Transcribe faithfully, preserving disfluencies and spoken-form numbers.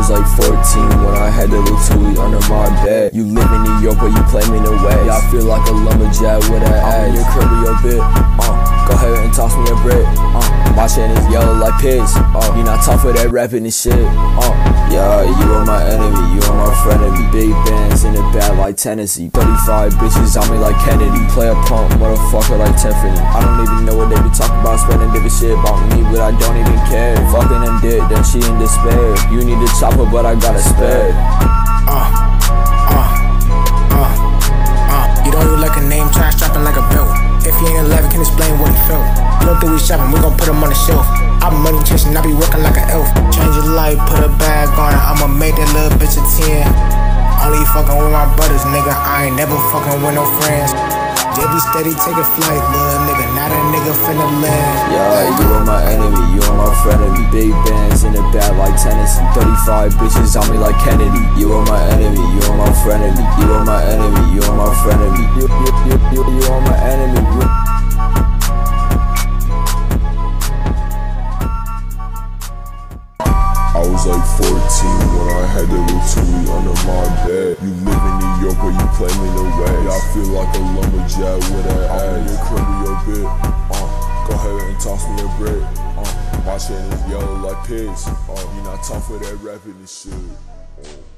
was like fourteen when I had the little Tui under my bed. You live in New York but you claiming the West. Yeah, I feel like a lumberjack with an ass. I'm in your crib with your bit, uh, go ahead and toss me a brick, uh, my chain is yellow like piss, uh, you not tough for that rapping and shit, uh, yeah, you are my enemy, you are my frenemy. Big bands in the back like Tennessee, thirty-five bitches on me like Kennedy. Play a punk, motherfucker like Tiffany. I don't even know what they be talking about, spending different shit about me, but I don't even care. Fucking them dick, then she in despair. You need a chopper, but I got a spare. Uh, uh, uh, uh. You don't even like a name, try strapping like a belt. If you ain't eleven, can explain what he felt. You don't think we shopping, we gon' put him on the shelf. I be money chasing, I be working like an elf. Change your life, put a bag on it, I'ma make that little bitch a ten. Only fucking with my brothers, nigga, I ain't never fucking with no friends. J B steady take a flight, little nigga, not a nigga finna land. Yeah, you are my enemy, you are my frenemy. Big bands in the back like Tennessee, thirty-five bitches on me like Kennedy. You are my enemy, you are my frenemy. You are my enemy, you are my frenemy. You, you, you, you, you are my enemy. You I was like fourteen when I had the little Tui under my bed. You live in New York but you claiming the West. Yeah, I feel like a lumberjack with an ass. I'm in your crib with your bit, uh, go ahead and toss me a brick, uh, my chain is yellow like piss, uh, you not tough for that rapping and shit. Uh.